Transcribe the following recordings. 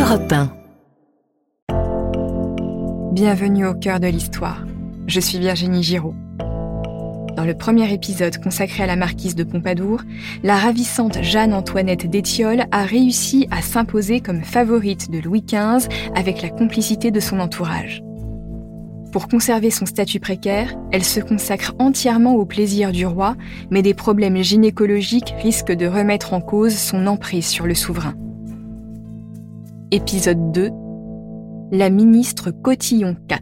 Europe 1. Bienvenue au cœur de l'histoire. Je suis Virginie Giraud. Dans le premier épisode consacré à la marquise de Pompadour, la ravissante Jeanne-Antoinette d'Étiolles a réussi à s'imposer comme favorite de Louis XV avec la complicité de son entourage. Pour conserver son statut précaire, elle se consacre entièrement au plaisir du roi, mais des problèmes gynécologiques risquent de remettre en cause son emprise sur le souverain. Épisode 2. La ministre Cotillon IV.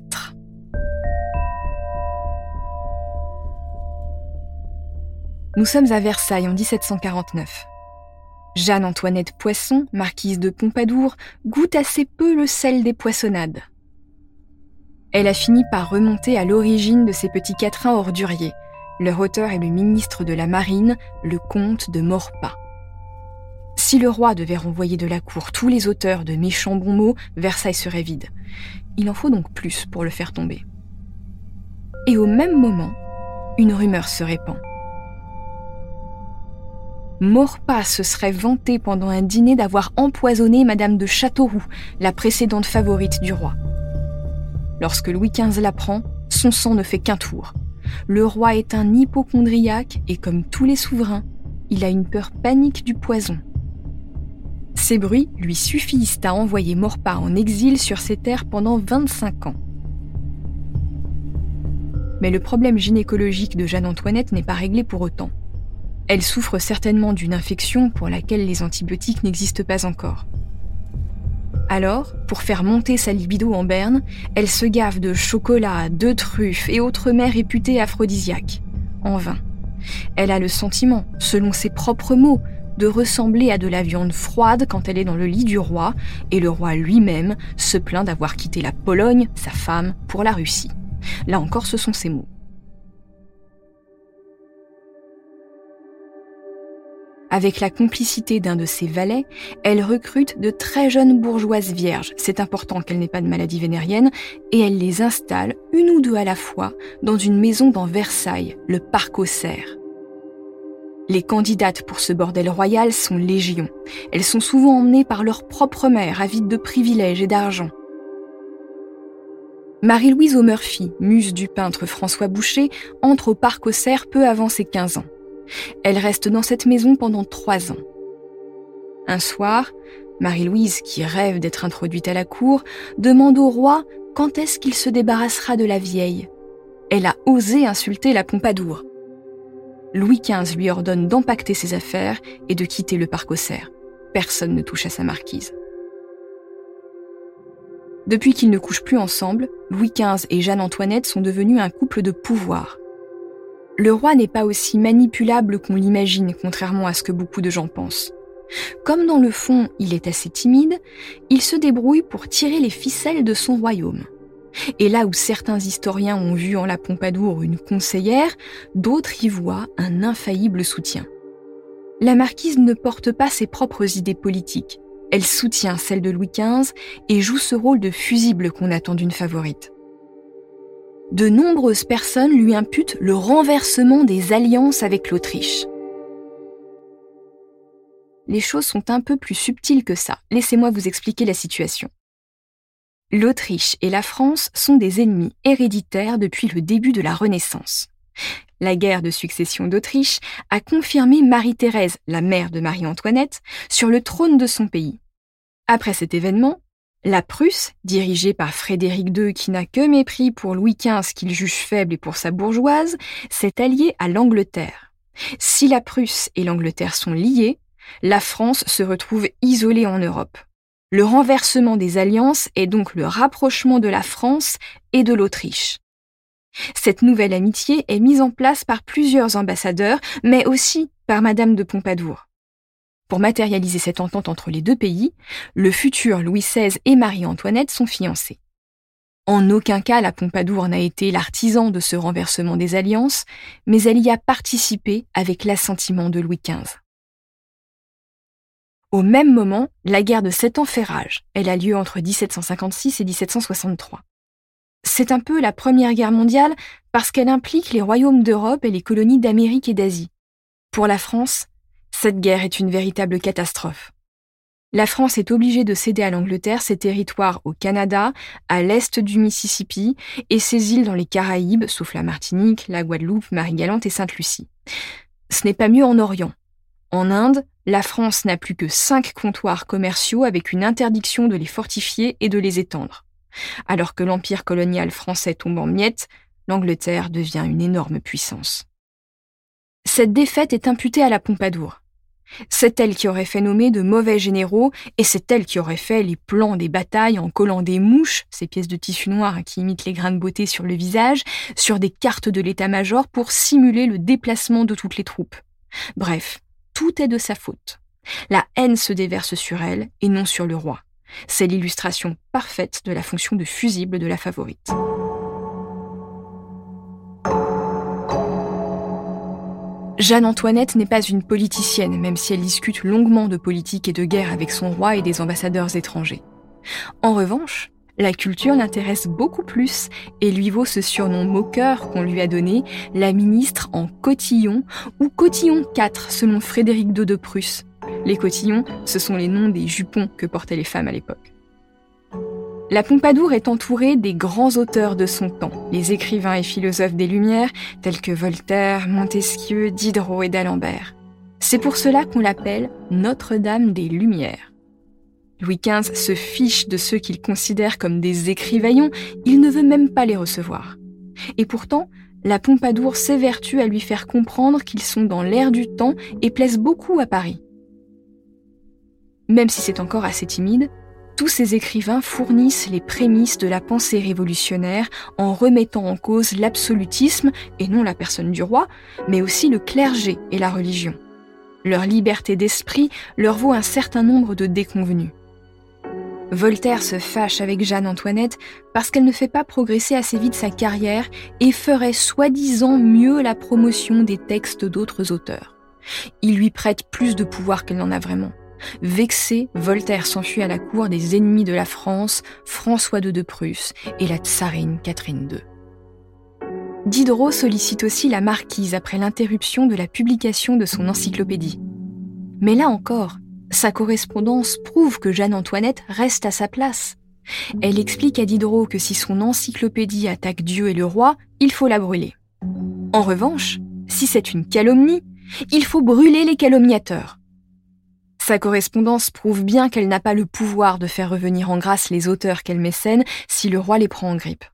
Nous sommes à Versailles en 1749. Jeanne-Antoinette Poisson, marquise de Pompadour, goûte assez peu le sel des poissonnades. Elle a fini par remonter à l'origine de ces petits quatrains orduriers. Leur auteur est le ministre de la Marine, le comte de Maurepas. Si le roi devait renvoyer de la cour tous les auteurs de méchants bons mots, Versailles serait vide. Il en faut donc plus pour le faire tomber. Et au même moment, une rumeur se répand. Maurepas se serait vanté pendant un dîner d'avoir empoisonné Madame de Châteauroux, la précédente favorite du roi. Lorsque Louis XV l'apprend, son sang ne fait qu'un tour. Le roi est un hypocondriaque et comme tous les souverains, il a une peur panique du poison. Ces bruits lui suffisent à envoyer Maurepas en exil sur ses terres pendant 25 ans. Mais le problème gynécologique de Jeanne-Antoinette n'est pas réglé pour autant. Elle souffre certainement d'une infection pour laquelle les antibiotiques n'existent pas encore. Alors, pour faire monter sa libido en berne, elle se gave de chocolat, de truffes et autres mets réputés aphrodisiaques. En vain. Elle a le sentiment, selon ses propres mots, de ressembler à de la viande froide quand elle est dans le lit du roi, et le roi lui-même se plaint d'avoir quitté la Pologne, sa femme, pour la Russie. Là encore, ce sont ses mots. Avec la complicité d'un de ses valets, elle recrute de très jeunes bourgeoises vierges, c'est important qu'elles n'aient pas de maladie vénérienne, et elle les installe, une ou deux à la fois, dans une maison dans Versailles, le Parc aux Cerfs. Les candidates pour ce bordel royal sont légion. Elles sont souvent emmenées par leur propre mère, avide de privilèges et d'argent. Marie-Louise O'Murphy, muse du peintre François Boucher, entre au Parc aux Cerfs peu avant ses 15 ans. Elle reste dans cette maison pendant 3 ans. Un soir, Marie-Louise, qui rêve d'être introduite à la cour, demande au roi quand est-ce qu'il se débarrassera de la vieille. Elle a osé insulter la Pompadour. Louis XV lui ordonne d'empacter ses affaires et de quitter le Parc aux Cerfs. Personne ne touche à sa marquise. Depuis qu'ils ne couchent plus ensemble, Louis XV et Jeanne-Antoinette sont devenus un couple de pouvoir. Le roi n'est pas aussi manipulable qu'on l'imagine, contrairement à ce que beaucoup de gens pensent. Comme dans le fond, il est assez timide, il se débrouille pour tirer les ficelles de son royaume. Et là où certains historiens ont vu en la Pompadour une conseillère, d'autres y voient un infaillible soutien. La marquise ne porte pas ses propres idées politiques. Elle soutient celles de Louis XV et joue ce rôle de fusible qu'on attend d'une favorite. De nombreuses personnes lui imputent le renversement des alliances avec l'Autriche. Les choses sont un peu plus subtiles que ça. Laissez-moi vous expliquer la situation. L'Autriche et la France sont des ennemis héréditaires depuis le début de la Renaissance. La guerre de succession d'Autriche a confirmé Marie-Thérèse, la mère de Marie-Antoinette, sur le trône de son pays. Après cet événement, la Prusse, dirigée par Frédéric II qui n'a que mépris pour Louis XV qu'il juge faible et pour sa bourgeoise, s'est alliée à l'Angleterre. Si la Prusse et l'Angleterre sont liées, la France se retrouve isolée en Europe. Le renversement des alliances est donc le rapprochement de la France et de l'Autriche. Cette nouvelle amitié est mise en place par plusieurs ambassadeurs, mais aussi par Madame de Pompadour. Pour matérialiser cette entente entre les deux pays, le futur Louis XVI et Marie-Antoinette sont fiancés. En aucun cas la Pompadour n'a été l'artisan de ce renversement des alliances, mais elle y a participé avec l'assentiment de Louis XV. Au même moment, la guerre de 7 ans fait rage. Elle a lieu entre 1756 et 1763. C'est un peu la Première Guerre mondiale parce qu'elle implique les royaumes d'Europe et les colonies d'Amérique et d'Asie. Pour la France, cette guerre est une véritable catastrophe. La France est obligée de céder à l'Angleterre ses territoires au Canada, à l'est du Mississippi, et ses îles dans les Caraïbes, sauf la Martinique, la Guadeloupe, Marie-Galante et Sainte-Lucie. Ce n'est pas mieux en Orient. En Inde, la France n'a plus que 5 comptoirs commerciaux avec une interdiction de les fortifier et de les étendre. Alors que l'empire colonial français tombe en miettes, l'Angleterre devient une énorme puissance. Cette défaite est imputée à la Pompadour. C'est elle qui aurait fait nommer de mauvais généraux et c'est elle qui aurait fait les plans des batailles en collant des mouches, ces pièces de tissu noir qui imitent les grains de beauté sur le visage, sur des cartes de l'état-major pour simuler le déplacement de toutes les troupes. Bref, tout est de sa faute. La haine se déverse sur elle et non sur le roi. C'est l'illustration parfaite de la fonction de fusible de la favorite. Jeanne-Antoinette n'est pas une politicienne, même si elle discute longuement de politique et de guerre avec son roi et des ambassadeurs étrangers. En revanche, la culture l'intéresse beaucoup plus et lui vaut ce surnom moqueur qu'on lui a donné, la ministre en cotillon ou cotillon IV selon Frédéric II de Prusse. Les cotillons, ce sont les noms des jupons que portaient les femmes à l'époque. La Pompadour est entourée des grands auteurs de son temps, les écrivains et philosophes des Lumières, tels que Voltaire, Montesquieu, Diderot et d'Alembert. C'est pour cela qu'on l'appelle Notre-Dame des Lumières. Louis XV se fiche de ceux qu'il considère comme des écrivaillons, il ne veut même pas les recevoir. Et pourtant, la Pompadour s'évertue à lui faire comprendre qu'ils sont dans l'air du temps et plaisent beaucoup à Paris. Même si c'est encore assez timide, tous ces écrivains fournissent les prémices de la pensée révolutionnaire en remettant en cause l'absolutisme, et non la personne du roi, mais aussi le clergé et la religion. Leur liberté d'esprit leur vaut un certain nombre de déconvenues. Voltaire se fâche avec Jeanne-Antoinette parce qu'elle ne fait pas progresser assez vite sa carrière et ferait soi-disant mieux la promotion des textes d'autres auteurs. Il lui prête plus de pouvoir qu'elle n'en a vraiment. Vexé, Voltaire s'enfuit à la cour des ennemis de la France, François II de Prusse et la tsarine Catherine II. Diderot sollicite aussi la marquise après l'interruption de la publication de son encyclopédie. Mais là encore, sa correspondance prouve que Jeanne-Antoinette reste à sa place. Elle explique à Diderot que si son encyclopédie attaque Dieu et le roi, il faut la brûler. En revanche, si c'est une calomnie, il faut brûler les calomniateurs. Sa correspondance prouve bien qu'elle n'a pas le pouvoir de faire revenir en grâce les auteurs qu'elle mécène si le roi les prend en grippe.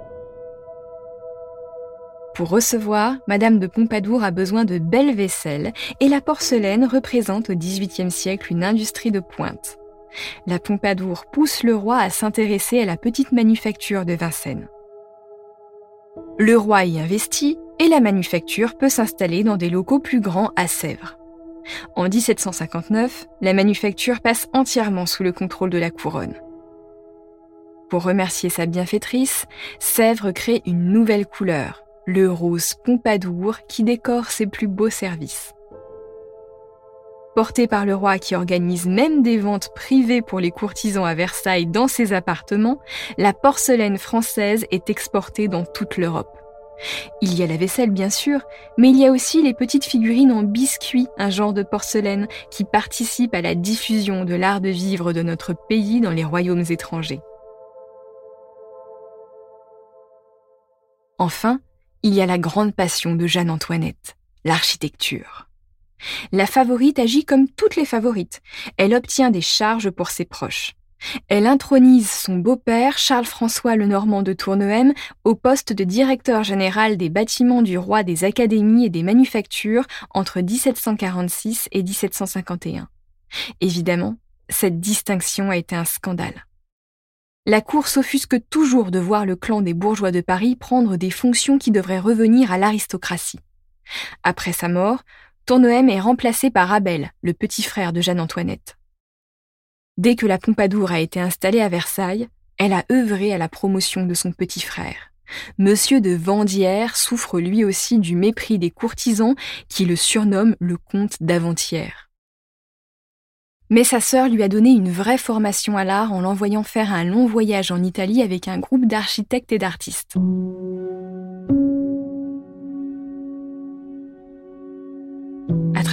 Pour recevoir, Madame de Pompadour a besoin de belles vaisselles et la porcelaine représente au XVIIIe siècle une industrie de pointe. La Pompadour pousse le roi à s'intéresser à la petite manufacture de Vincennes. Le roi y investit et la manufacture peut s'installer dans des locaux plus grands à Sèvres. En 1759, la manufacture passe entièrement sous le contrôle de la couronne. Pour remercier sa bienfaitrice, Sèvres crée une nouvelle couleur, le rose Pompadour, qui décore ses plus beaux services. Portée par le roi qui organise même des ventes privées pour les courtisans à Versailles dans ses appartements, la porcelaine française est exportée dans toute l'Europe. Il y a la vaisselle bien sûr, mais il y a aussi les petites figurines en biscuit, un genre de porcelaine qui participe à la diffusion de l'art de vivre de notre pays dans les royaumes étrangers. Enfin, il y a la grande passion de Jeanne-Antoinette, l'architecture. La favorite agit comme toutes les favorites. Elle obtient des charges pour ses proches. Elle intronise son beau-père, Charles-François Lenormand de Tournehem, au poste de directeur général des bâtiments du roi des académies et des manufactures entre 1746 et 1751. Évidemment, cette distinction a été un scandale. La cour s'offusque toujours de voir le clan des bourgeois de Paris prendre des fonctions qui devraient revenir à l'aristocratie. Après sa mort, Tournehem est remplacé par Abel, le petit frère de Jeanne-Antoinette. Dès que la Pompadour a été installée à Versailles, elle a œuvré à la promotion de son petit frère. Monsieur de Vandières souffre lui aussi du mépris des courtisans qui le surnomment le comte d'Aventières. Mais sa sœur lui a donné une vraie formation à l'art en l'envoyant faire un long voyage en Italie avec un groupe d'architectes et d'artistes. À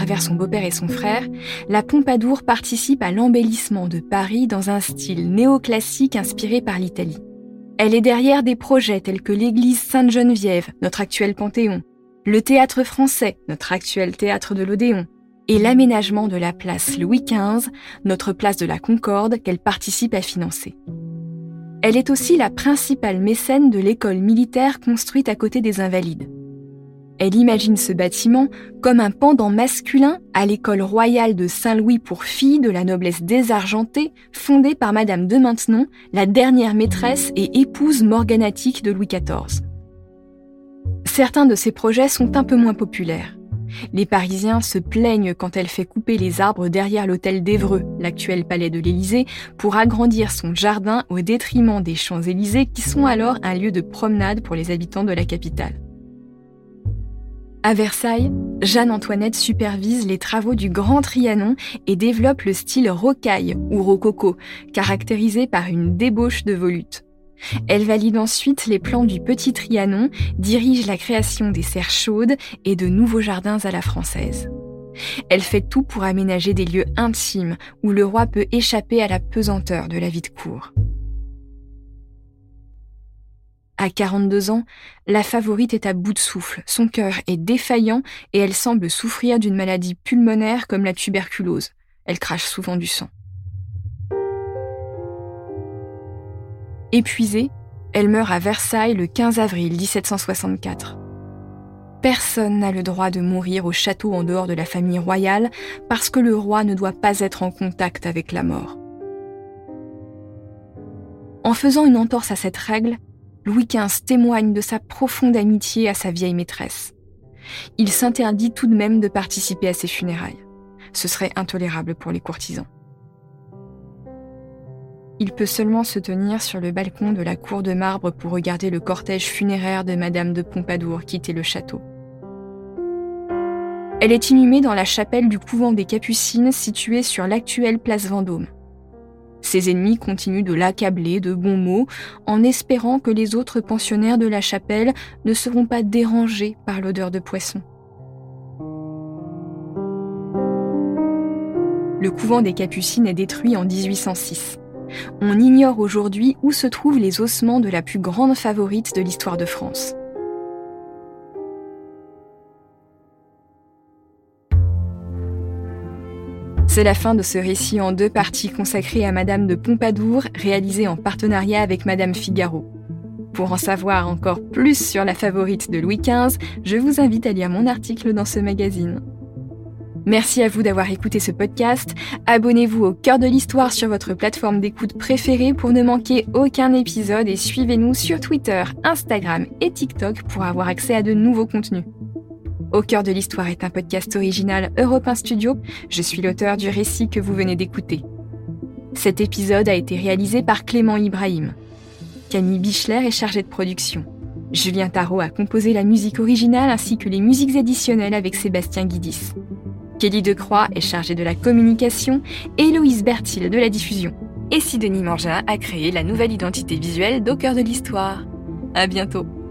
travers son beau-père et son frère, la Pompadour participe à l'embellissement de Paris dans un style néoclassique inspiré par l'Italie. Elle est derrière des projets tels que l'église Sainte-Geneviève, notre actuel Panthéon, le théâtre français, notre actuel théâtre de l'Odéon, et l'aménagement de la place Louis XV, notre place de la Concorde, qu'elle participe à financer. Elle est aussi la principale mécène de l'école militaire construite à côté des Invalides. Elle imagine ce bâtiment comme un pendant masculin à l'école royale de Saint-Louis pour filles de la noblesse désargentée, fondée par Madame de Maintenon, la dernière maîtresse et épouse morganatique de Louis XIV. Certains de ces projets sont un peu moins populaires. Les Parisiens se plaignent quand elle fait couper les arbres derrière l'hôtel d'Évreux, l'actuel palais de l'Élysée, pour agrandir son jardin au détriment des Champs-Élysées qui sont alors un lieu de promenade pour les habitants de la capitale. À Versailles, Jeanne-Antoinette supervise les travaux du Grand Trianon et développe le style rocaille ou rococo, caractérisé par une débauche de volutes. Elle valide ensuite les plans du Petit Trianon, dirige la création des serres chaudes et de nouveaux jardins à la française. Elle fait tout pour aménager des lieux intimes où le roi peut échapper à la pesanteur de la vie de cour. À 42 ans, la favorite est à bout de souffle, son cœur est défaillant et elle semble souffrir d'une maladie pulmonaire comme la tuberculose. Elle crache souvent du sang. Épuisée, elle meurt à Versailles le 15 avril 1764. Personne n'a le droit de mourir au château en dehors de la famille royale parce que le roi ne doit pas être en contact avec la mort. En faisant une entorse à cette règle, Louis XV témoigne de sa profonde amitié à sa vieille maîtresse. Il s'interdit tout de même de participer à ses funérailles. Ce serait intolérable pour les courtisans. Il peut seulement se tenir sur le balcon de la cour de marbre pour regarder le cortège funéraire de Madame de Pompadour quitter le château. Elle est inhumée dans la chapelle du couvent des Capucines située sur l'actuelle place Vendôme. Ses ennemis continuent de l'accabler de bons mots en espérant que les autres pensionnaires de la chapelle ne seront pas dérangés par l'odeur de poisson. Le couvent des Capucines est détruit en 1806. On ignore aujourd'hui où se trouvent les ossements de la plus grande favorite de l'histoire de France. C'est la fin de ce récit en 2 parties consacré à Madame de Pompadour, réalisé en partenariat avec Madame Figaro. Pour en savoir encore plus sur la favorite de Louis XV, je vous invite à lire mon article dans ce magazine. Merci à vous d'avoir écouté ce podcast. Abonnez-vous au Cœur de l'Histoire sur votre plateforme d'écoute préférée pour ne manquer aucun épisode et suivez-nous sur Twitter, Instagram et TikTok pour avoir accès à de nouveaux contenus. Au Cœur de l'Histoire est un podcast original Europe 1 Studio. Je suis l'auteur du récit que vous venez d'écouter. Cet épisode a été réalisé par Clément Ibrahim. Camille Bichler est chargée de production. Julien Tarot a composé la musique originale ainsi que les musiques additionnelles avec Sébastien Guidis. Kelly Decroix est chargée de la communication et Héloïse Bertil de la diffusion. Et Sidonie Mangin a créé la nouvelle identité visuelle d'Au Cœur de l'Histoire. À bientôt.